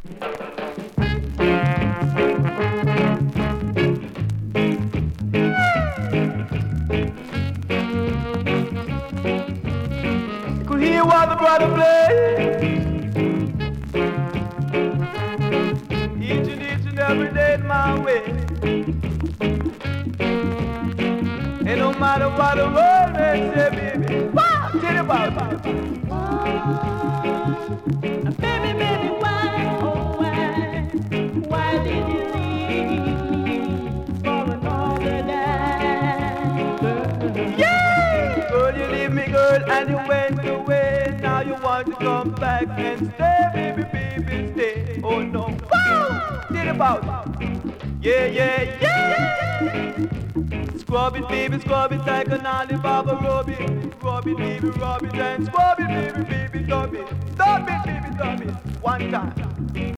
Could hear what the brother play each and every day in my way. And no matter what the world may say, baby, wow, tell you about it. Baby, baby, why, oh why did you leave me for another guy? Yeah! Girl, you leave me, girl, and you went away. Now you want to come back and stay, baby, baby, stay. Oh no, wow, tell you about it. Yeah, yeah, yeah! Scrub it, baby, scrub it like an Alibaba, rub it, baby, rub it, and scrub it, baby, baby, dub it, baby, dub it, one time.